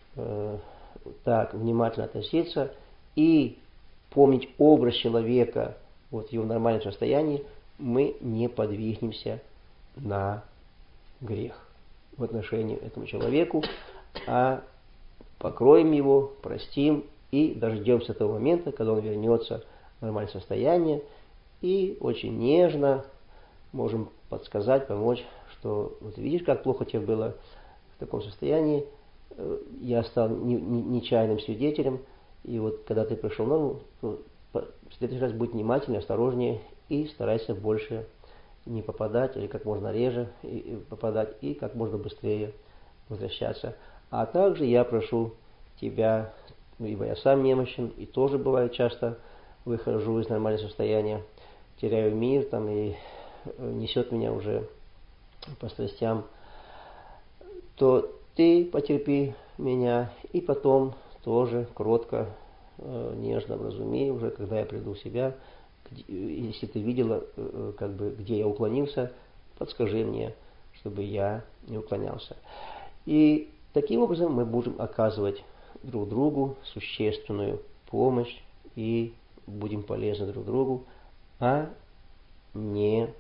так внимательно относиться и помнить образ человека вот, в его нормальном состоянии, мы не подвигнемся на грех в отношении к этому человеку, а покроем его, простим и дождемся того момента, когда он вернется в нормальное состояние, и очень нежно можем подсказать, помочь, что вот видишь, как плохо тебе было в таком состоянии, я стал нечаянным свидетелем, и вот когда ты пришел в норму, то в следующий раз будь внимательнее, осторожнее и старайся больше не попадать, или как можно реже попадать, и как можно быстрее возвращаться. А также я прошу тебя, ибо я сам немощен, и тоже бывает часто выхожу из нормального состояния, теряю мир там, и несет меня уже по страстям, то ты потерпи меня, и потом тоже кротко, нежно вразуми, уже когда я приду в себя, если ты видела, где я уклонился, подскажи мне, чтобы я не уклонялся. И таким образом мы будем оказывать друг другу существенную помощь и будем полезны друг другу, а не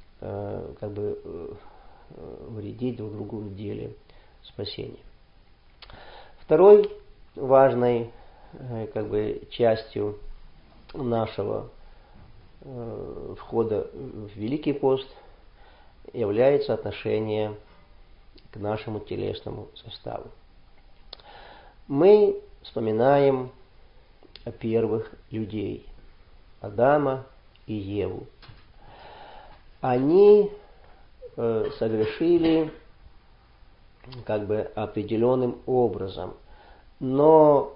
вредить друг другу в деле спасения. Второй важной частью нашего входа в Великий пост является отношение к нашему телесному составу. Мы вспоминаем о первых людей, Адама и Еву. Они согрешили определенным образом, но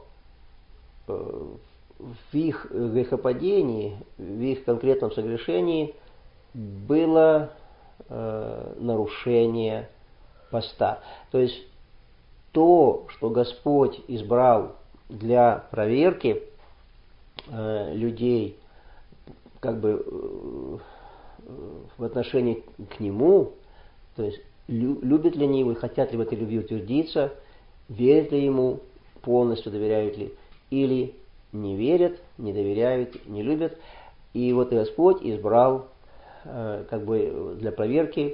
в их грехопадении, в их конкретном согрешении было нарушение поста. То есть то, что Господь избрал для проверки людей в отношении к Нему, то есть любят ли они его и хотят ли в этой любви утвердиться, верят ли Ему, полностью доверяют ли, или не верят, не доверяют, не любят. И вот Господь избрал для проверки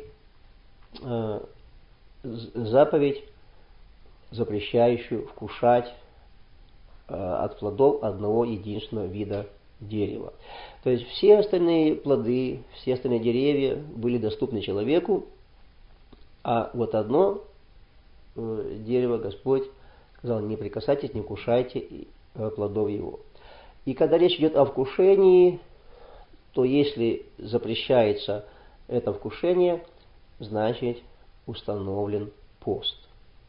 заповедь, запрещающую вкушать от плодов одного единственного вида дерева. То есть все остальные плоды, все остальные деревья были доступны человеку, а вот одно дерево Господь сказал: не прикасайтесь, не вкушайте плодов его. И когда речь идет о вкушении, то если запрещается это вкушение, значит установлен пост.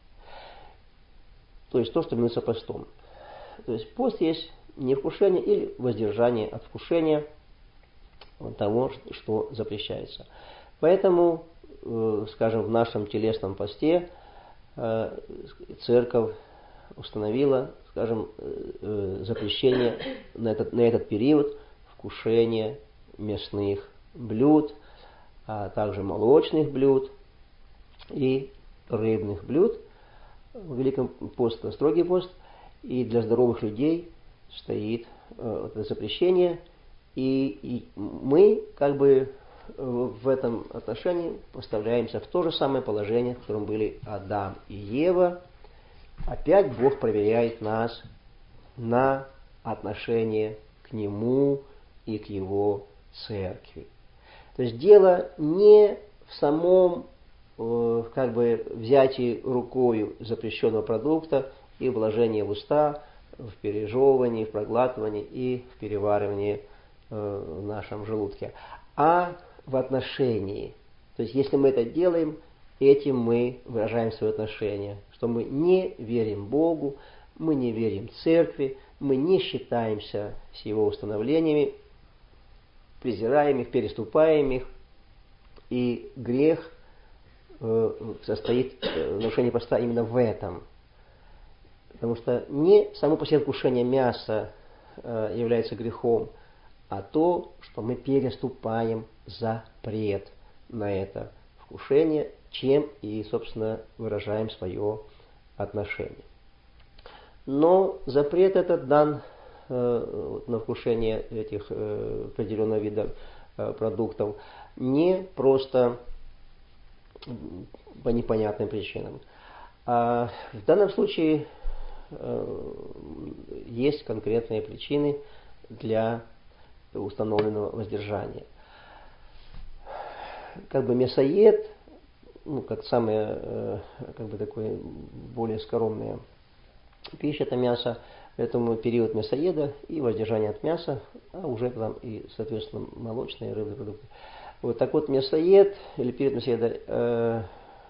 То есть то, что именуется постом. То есть пост есть невкушение или воздержание от вкушения того, что запрещается. Поэтому, в нашем телесном посте церковь установила, запрещение на этот период вкушения мясных блюд, а также молочных блюд и рыбных блюд. В Великом посте строгий пост, и для здоровых людей стоит это запрещение, и мы в этом отношении поставляемся в то же самое положение, в котором были Адам и Ева. Опять Бог проверяет нас на отношение к Нему и к Его церкви. То есть дело не в самом взятии рукою запрещенного продукта и вложении в уста, в пережевывании, в проглатывании и в переваривании в нашем желудке, а в отношении. То есть если мы это делаем, этим мы выражаем свое отношение, что мы не верим Богу, мы не верим Церкви, мы не считаемся с Его установлениями, презираем их, переступаем их, и грех состоит, нарушение поста именно в этом. Потому что не само по себе вкушение мяса является грехом, а то, что мы переступаем запрет на это вкушение, чем и, собственно, выражаем свое отношение. Но запрет этот дан на вкушение этих определенного вида продуктов не просто по непонятным причинам. А в данном случае есть конкретные причины для установленного воздержания. Мясоед, как самая такое более скоромная пища, это мясо, поэтому период мясоеда и воздержание от мяса, а уже там и, соответственно, молочные, рыбные продукты. Так вот, мясоед или период мясоеда,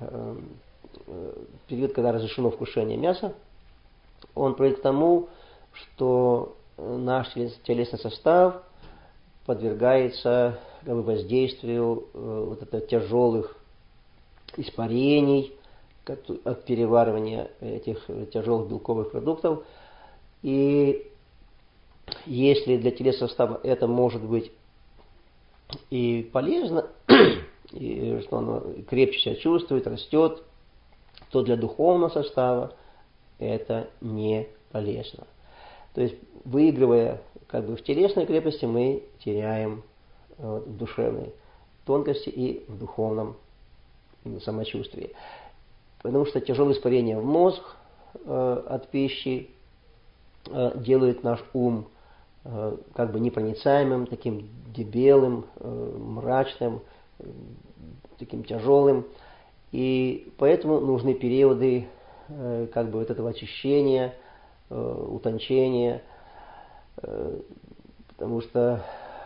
период, когда разрешено вкушение мяса, он приводит к тому, что наш телесный состав подвергается воздействию тяжелых испарений, от переваривания этих тяжелых белковых продуктов. И если для телесного состава это может быть и полезно, и что оно крепче себя чувствует, растет, то для духовного состава это не полезно. То есть, выигрывая в телесной крепости, мы теряем в душевной тонкости и в духовном самочувствии. Потому что тяжелое испарение в мозг от пищи делает наш ум непроницаемым, таким дебелым, мрачным, таким тяжелым. И поэтому нужны периоды этого очищения, утончения, потому что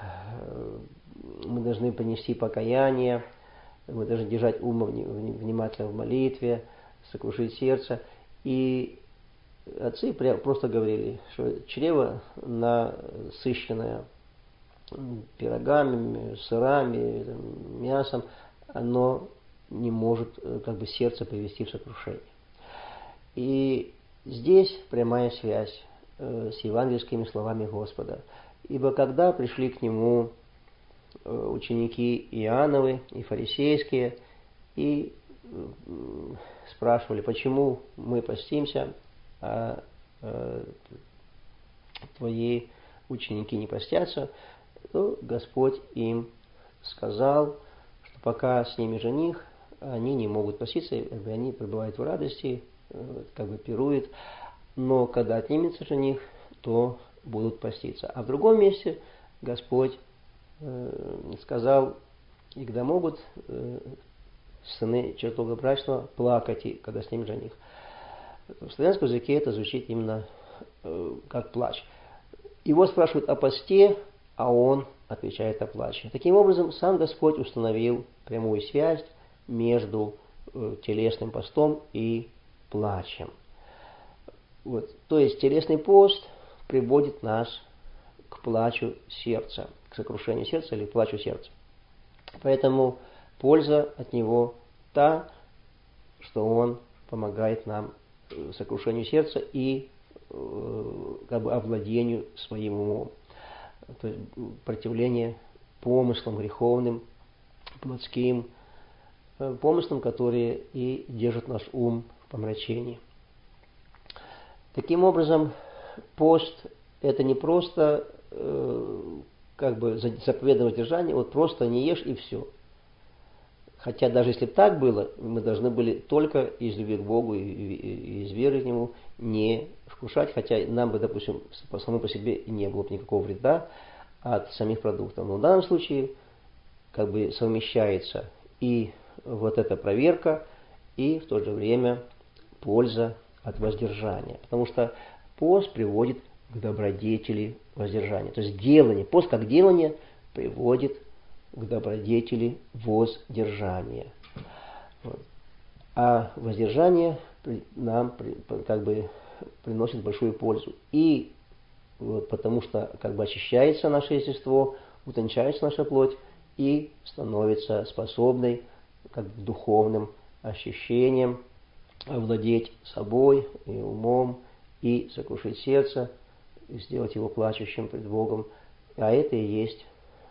мы должны понести покаяние, мы должны держать ум внимательно в молитве, сокрушить сердце. И отцы просто говорили, что чрево, насыщенное пирогами, сырами, мясом, оно не может сердце привести в сокрушение. И здесь прямая связь с евангельскими словами Господа. Ибо когда пришли к Нему ученики Иоанновы и фарисейские и спрашивали, почему мы постимся, а твои ученики не постятся, то Господь им сказал, что пока с ними жених, они не могут поститься, они пребывают в радости, пируют, но когда отнимется жених, то будут поститься. А в другом месте Господь сказал, и когда могут сыны чертога брачного плакать, когда с ним жених. В славянском языке это звучит именно как плач. Его спрашивают о посте, а он отвечает о плаче. Таким образом, сам Господь установил прямую связь между телесным постом и плачем. То есть телесный пост приводит нас к плачу сердца, к сокрушению сердца или плачу сердца. Поэтому польза от него та, что он помогает нам сокрушению сердца и овладению своим умом. То есть противление помыслам греховным, плотским помыслам, которые и держат наш ум в помрачении. Таким образом, пост – это не просто заповедное воздержание, просто не ешь и все. Хотя даже если бы так было, мы должны были только из любви к Богу и из веры к Нему не вкушать, хотя нам бы, допустим, само по себе не было бы никакого вреда от самих продуктов. Но в данном случае совмещается и эта проверка, и в то же время польза от воздержания. Потому что пост приводит к добродетели воздержания. То есть делание, пост как делание приводит к добродетели воздержания. А воздержание нам приносит большую пользу. И потому что очищается наше естество, утончается наша плоть и становится способной духовным ощущением овладеть собой и умом, и сокрушить сердце, и сделать его плачущим пред Богом. А это и есть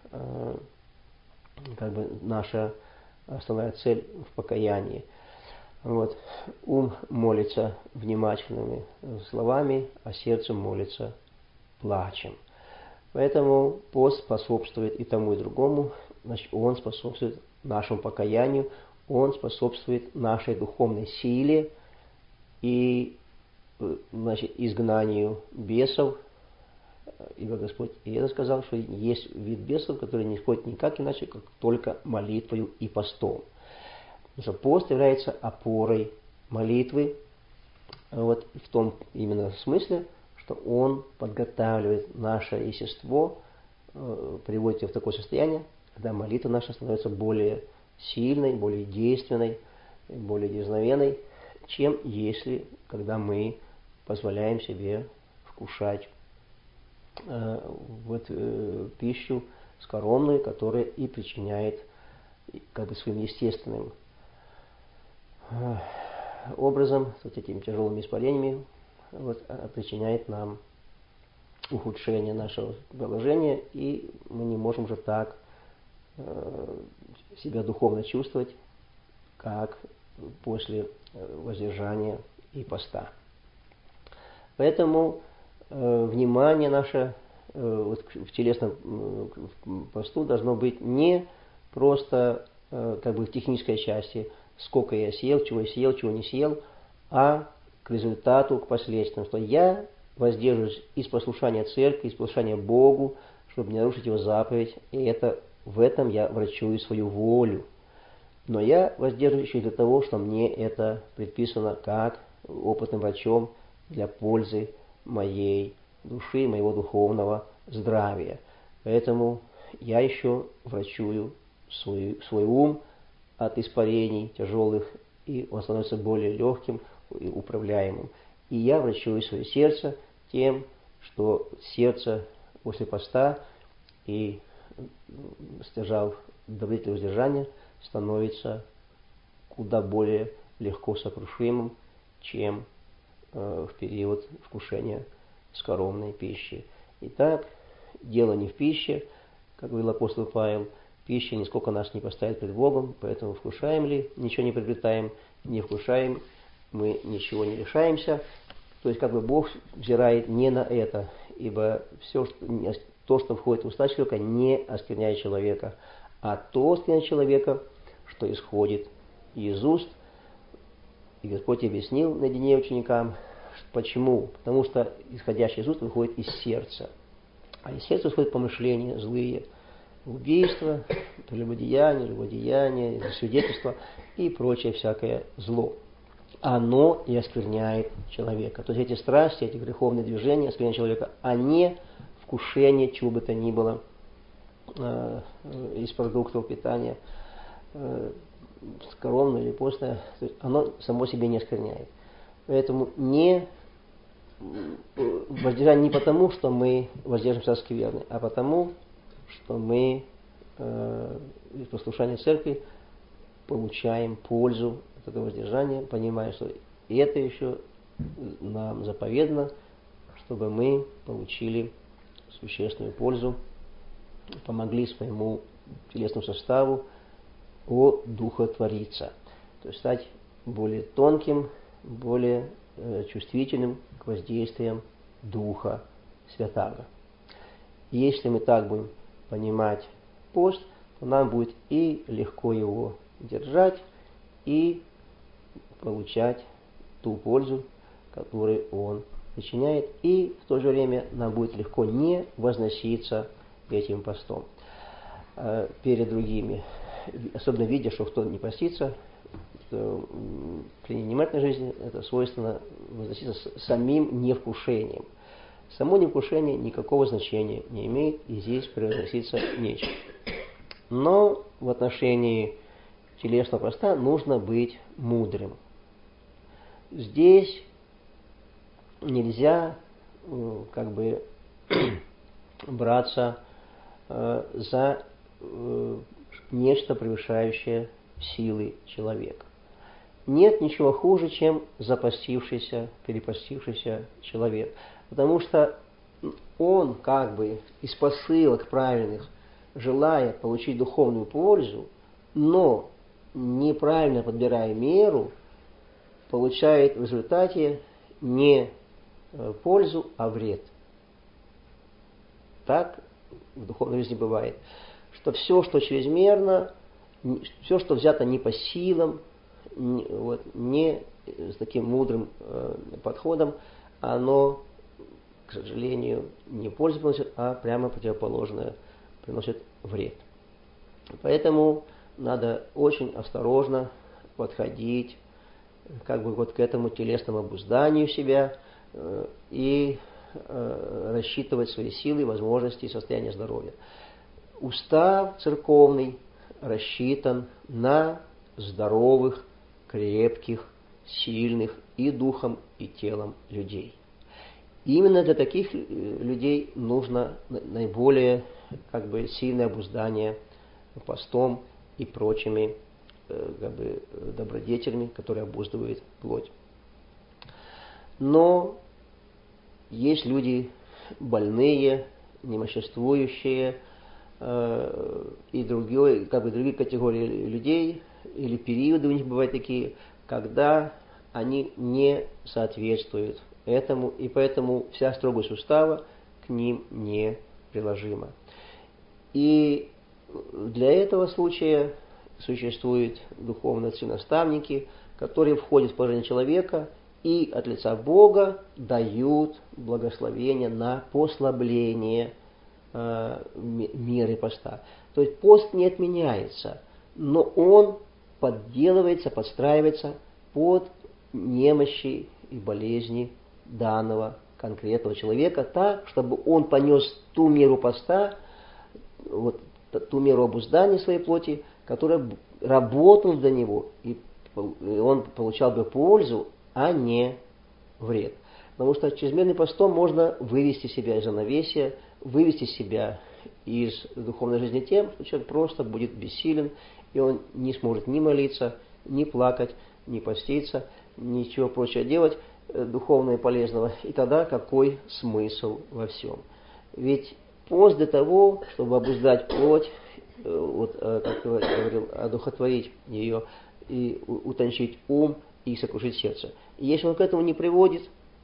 наша основная цель в покаянии. Ум молится внимательными словами, а сердце молится плачем. Поэтому пост способствует и тому, и другому. Он способствует нашему покаянию, он способствует нашей духовной силе и изгнанию бесов. Ибо Господь Иисус сказал, что есть вид бесов, который не исходит никак иначе, как только молитвою и постом. Потому что пост является опорой молитвы, в том именно смысле, что он подготавливает наше естество, приводит его в такое состояние, когда молитва наша становится более сильной, более действенной, более дерзновенной, чем когда мы позволяем себе вкушать пищу скоромную, которая и причиняет своим естественным образом, вот этими тяжелыми испарениями, причиняет нам ухудшение нашего положения, и мы не можем уже так себя духовно чувствовать, как после воздержания и поста. Поэтому внимание наше в телесном посту должно быть не просто в технической части, сколько я съел, чего не съел, а к результату, к последствиям, что я воздерживаюсь из послушания церкви, из послушания Богу, чтобы не нарушить Его заповедь, и в этом я врачую свою волю. Но я воздерживаюсь еще для того, что мне это предписано как опытным врачом для пользы моей души, моего духовного здравия. Поэтому я еще врачую свой ум от испарений тяжелых, и он становится более легким и управляемым. И я врачую свое сердце тем, что сердце после поста и стяжав добрительное воздержание становится куда более легко сокрушимым, чем в период вкушения скоромной пищи. Итак, дело не в пище, как говорил апостол Павел, пища нисколько нас не поставит пред Богом, поэтому вкушаем ли, ничего не приобретаем, не вкушаем, мы ничего не лишаемся. То есть Бог взирает не на это, ибо то, что входит в уста человека, не оскверняет человека, а то оскверняет человека, что исходит из уст. И Господь объяснил наедине ученикам, почему. Потому что исходящее из уст выходит из сердца. А из сердца исходят помышления злые, убийства, любодеяние, свидетельство и прочее всякое зло. Оно и оскверняет человека. То есть эти страсти, эти греховные движения оскверняют человека, а не вкушение чего бы то ни было из продуктов питания, скоромное или постное, то есть оно само себе не оскверняет. Поэтому воздержание не потому, что мы воздержимся от скверны, а потому, что мы из послушания церкви получаем пользу от этого воздержания, понимая, что и это еще нам заповедано, чтобы мы получили существенную пользу, помогли своему телесному составу одухотвориться, то есть стать более тонким, более чувствительным к воздействиям Духа Святаго. И если мы так будем понимать пост, то нам будет и легко его держать, и получать ту пользу, которую он причиняет, и в то же время нам будет легко не возноситься этим постом перед другими. Особенно видя, что кто не постится, при невнимательной жизни это свойственно возноситься самим невкушением. Само невкушение никакого значения не имеет, и здесь превозноситься нечем. Но в отношении телесного поста нужно быть мудрым. Здесь нельзя браться за нечто превышающее силы человека. Нет ничего хуже, чем запастившийся, перепостившийся человек. Потому что он из посылок правильных, желая получить духовную пользу, но неправильно подбирая меру, получает в результате не пользу, а вред. Так в духовной жизни бывает, что все, что чрезмерно, все, что взято не по силам, не с таким мудрым подходом, оно, к сожалению, не пользу приносит, а прямо противоположное, приносит вред. Поэтому надо очень осторожно подходить к этому телесному обузданию себя и рассчитывать свои силы, возможности и состояние здоровья. Устав церковный рассчитан на здоровых, крепких, сильных и духом, и телом людей. Именно для таких людей нужно наиболее сильное обуздание постом и прочими добродетелями, которые обуздывают плоть. Но есть люди больные, немоществующие, и другие категории людей, или периоды у них бывают такие, когда они не соответствуют этому, и поэтому вся строгость устава к ним не приложима. И для этого случая существуют духовные отцы-наставники, которые входят в положение человека и от лица Бога дают благословение на послабление меры поста. То есть пост не отменяется, но он подделывается, подстраивается под немощи и болезни данного конкретного человека так, чтобы он понес ту меру поста, ту меру обуздания своей плоти, которая работала для него, и он получал бы пользу, а не вред. Потому что чрезмерным постом можно вывести себя из равновесия, вывести себя из духовной жизни тем, что человек просто будет бессилен, и он не сможет ни молиться, ни плакать, ни поститься, ничего прочего делать духовного и полезного. И тогда какой смысл во всем? Ведь пост для того, чтобы обуздать плоть, как я говорил, одухотворить ее и утончить ум и сокрушить сердце. И если он к этому не приводит,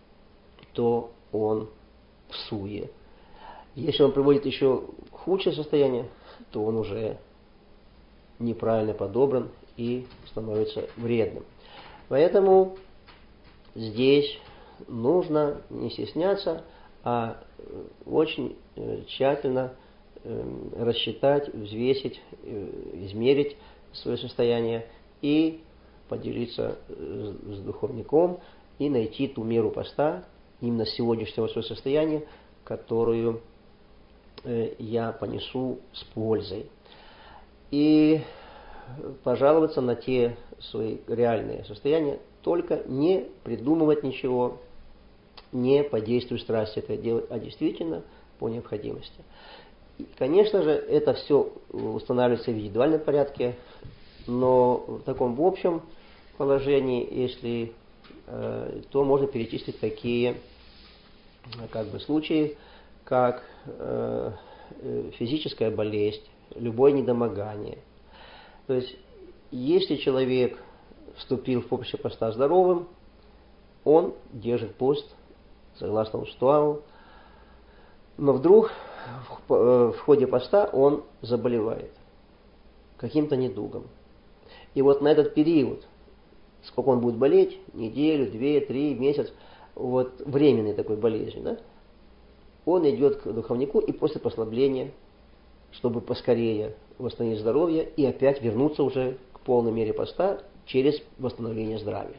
то он в суе. Если он приводит еще худшее состояние, то он уже неправильно подобран и становится вредным. Поэтому здесь нужно не стесняться, а очень тщательно рассчитать, взвесить, измерить свое состояние и поделиться с духовником и найти ту меру поста именно сегодняшнего своего состояния, которую я понесу с пользой. И пожаловаться на те свои реальные состояния, только не придумывать ничего, не по действию страсти это делать, а действительно по необходимости. И, конечно же, это все устанавливается в индивидуальном порядке, но в таком общем положении, если то можно перечислить такие случаи, как физическая болезнь, любое недомогание. То есть, если человек вступил в поприще поста здоровым, он держит пост согласно уставу, но вдруг в ходе поста он заболевает каким-то недугом. И вот на этот период, сколько он будет болеть, неделю, 2, 3, месяц, временной такой болезни, да, он идет к духовнику и после послабления, чтобы поскорее восстановить здоровье и опять вернуться уже к полной мере поста через восстановление здравия.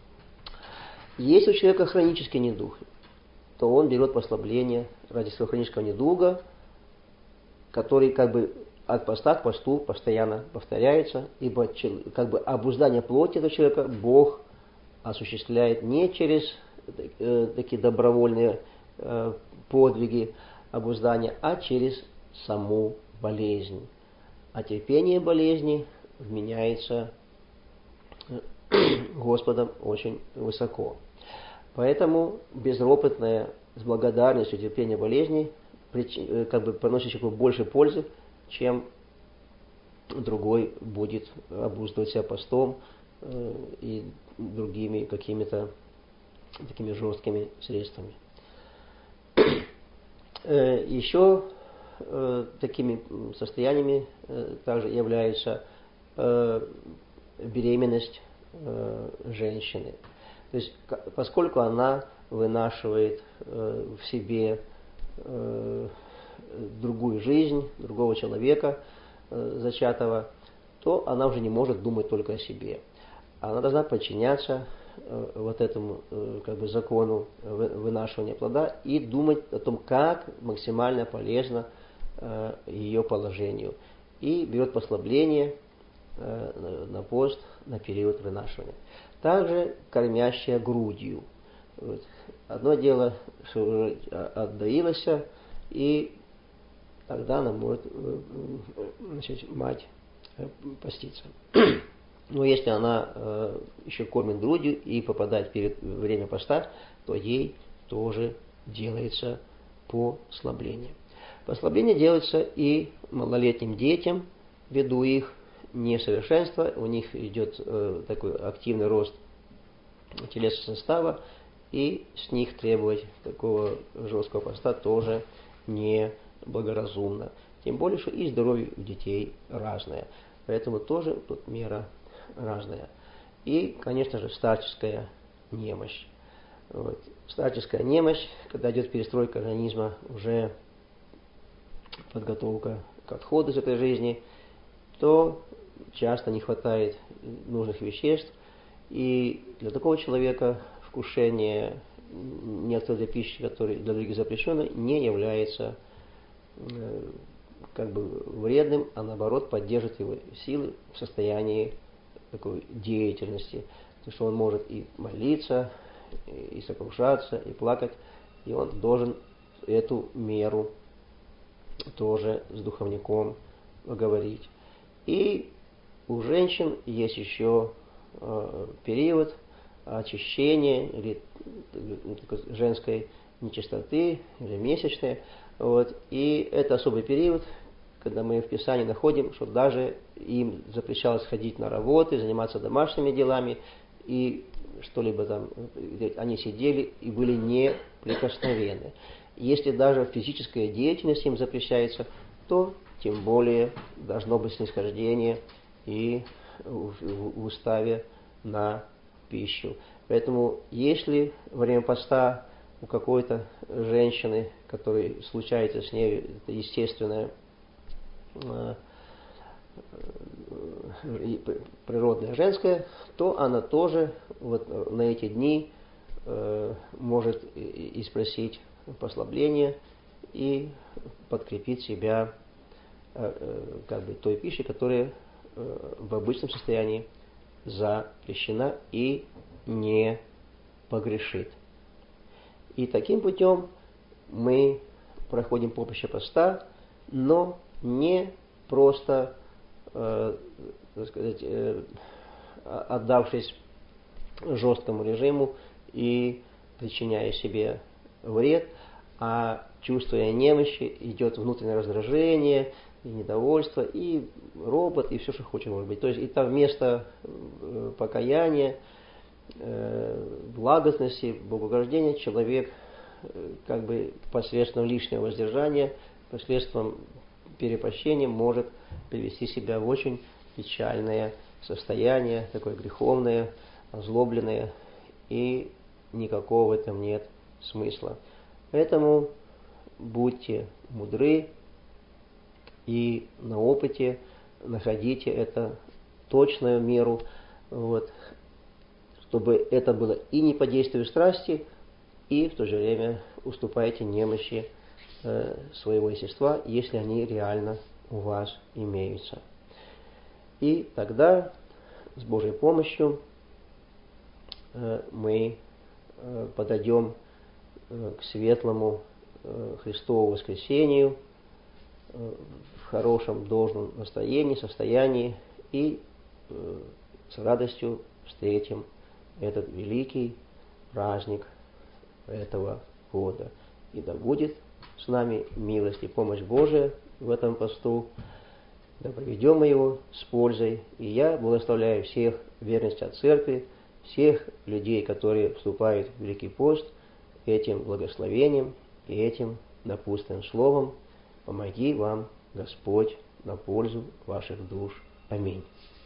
Если у человека хронический недуг, то он берет послабление ради своего хронического недуга, который от поста к посту постоянно повторяется, ибо обуздание плоти этого человека Бог осуществляет не через такие добровольные подвиги обуздания, а через саму болезнь. А терпение болезни вменяется Господом очень высоко. Поэтому безропотное с благодарностью терпение болезни приносит человеку больше пользы, чем другой будет обуздывать себя постом и другими какими-то такими жесткими средствами. Еще такими состояниями также являются беременность женщины. То есть, поскольку она вынашивает в себе другую жизнь, другого человека зачатого, то она уже не может думать только о себе. Она должна подчиняться этому закону вынашивания плода и думать о том, как максимально полезно ее положению. И берет послабление на пост на период вынашивания. Также кормящая грудью. Одно дело, что уже отдаилась, и тогда она может мать поститься. Но если она еще кормит грудью и попадает перед время поста, то ей тоже делается послабление. Послабление делается и малолетним детям, ввиду их несовершенства, у них идет такой активный рост телесного состава, и с них требовать такого жесткого поста тоже неблагоразумно. Тем более, что и здоровье у детей разное. Поэтому тоже тут мера разная. И, конечно же, старческая немощь. Вот. Старческая немощь, когда идет перестройка организма, уже подготовка к отходу из этой жизни, то часто не хватает нужных веществ. И для такого человека вкушение некоторой пищи, которая для других запрещена, не является как бы вредным, а наоборот поддерживает его силы в состоянии такой деятельности. То, что он может и молиться, и сокрушаться, и плакать, и он должен эту меру тоже с духовником говорить. И у женщин есть еще период очищения или женской нечистоты, или месячной. Вот. И это особый период, когда мы в Писании находим, что даже им запрещалось ходить на работы, заниматься домашними делами, и что-либо там, они сидели и были неприкосновенны. Если даже физическая деятельность им запрещается, то тем более должно быть снисхождение и в уставе на пищу. Поэтому если во время поста у какой-то женщины, которой случается с ней это естественное природное женское, то она тоже вот на эти дни может и спросить послабление и подкрепить себя как бы той пищей, которая в обычном состоянии запрещена и не погрешит. И таким путем мы проходим поприще поста, но не просто, так сказать, отдавшись жесткому режиму и причиняя себе вред, а чувствуя немощи, идет внутреннее раздражение, и недовольство, и ропот, и все, что хочет, может быть. То есть и там вместо покаяния, благостности, богоугождения человек как бы посредством лишнего воздержания, посредством перепощения может привести себя в очень печальное состояние, такое греховное, озлобленное, и никакого в этом нет смысла. Поэтому будьте мудры и на опыте находите это точную меру, вот, чтобы это было и не по действию страсти, и в то же время уступайте немощи своего естества, если они реально у вас имеются. И тогда с Божьей помощью мы подойдем к светлому Христову воскресению в хорошем должном настроении, состоянии, и с радостью встретим этот великий праздник этого года. И да будет с нами милость и помощь Божия в этом посту, да проведем мы его с пользой. И я благословляю всех верности от церкви, всех людей, которые вступают в Великий пост, этим благословением и этим напутственным словом. Помоги вам, Господь, на пользу ваших душ. Аминь.